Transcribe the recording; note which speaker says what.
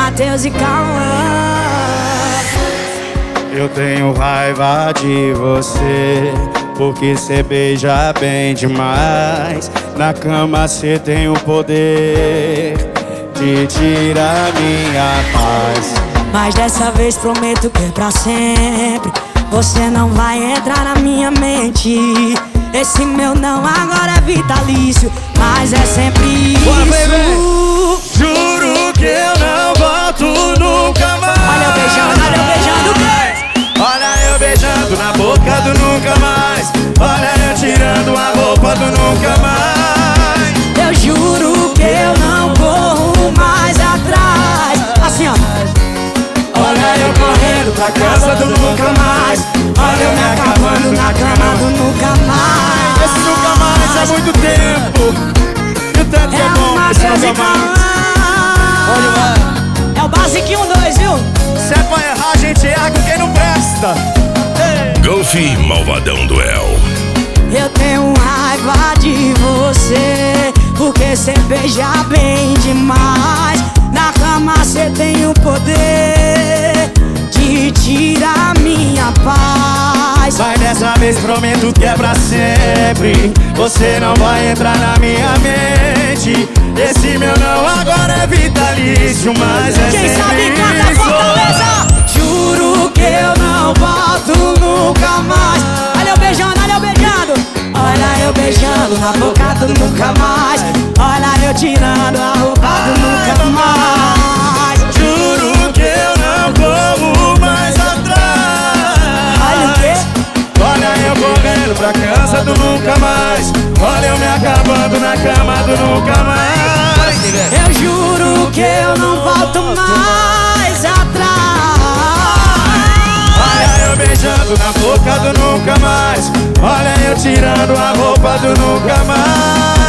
Speaker 1: Matheus e Cauã.
Speaker 2: Eu tenho raiva de você, porque cê beija bem demais. Na cama cê tem o poder de tirar minha paz.
Speaker 1: Mas dessa vez prometo que é pra sempre. Você não vai entrar na minha mente. Esse meu não agora é vitalício, mas é sempre isso.
Speaker 2: Bora, baby. Juro que eu não volto nunca mais.
Speaker 1: Olha eu beijando,
Speaker 2: olha eu beijando na boca do nunca mais. Olha eu tirando a roupa do nunca mais.
Speaker 1: Eu juro que eu não corro mais atrás. Assim ó.
Speaker 2: Olha eu correndo pra casa do nunca mais. Olha eu me acabando na cama do nunca mais. Esse nunca mais é muito tempo. E o tanto que é bom esse nunca mais.
Speaker 1: É o basiquinho 2, viu?
Speaker 2: Se é pra errar, a gente erra com quem não presta.
Speaker 3: Golf Malvadão Duel.
Speaker 1: Eu tenho raiva de você, porque cê beija bem demais. Na cama cê tem o poder de tirar minha paz.
Speaker 2: Mas dessa vez prometo que é pra sempre. Você não vai entrar na minha mente. Esse meu não agora é vitalício, mas é
Speaker 1: quem
Speaker 2: sempre
Speaker 1: sabe canta
Speaker 2: isso.
Speaker 1: Fortaleza. Juro que eu não volto nunca mais. Olha eu beijando, olha eu beijando. Olha eu beijando na boca do nunca mais. Olha eu tirando a roupa do nunca mais.
Speaker 2: Juro que eu não corro mais atrás.
Speaker 1: Olha o quê?
Speaker 2: Olha eu correndo pra casa do nunca mais. Olha eu me acabando na cama do nunca mais.
Speaker 1: Eu juro que eu não volto mais atrás.
Speaker 2: Olha eu beijando na boca do nunca mais. Olha eu tirando a roupa do nunca mais.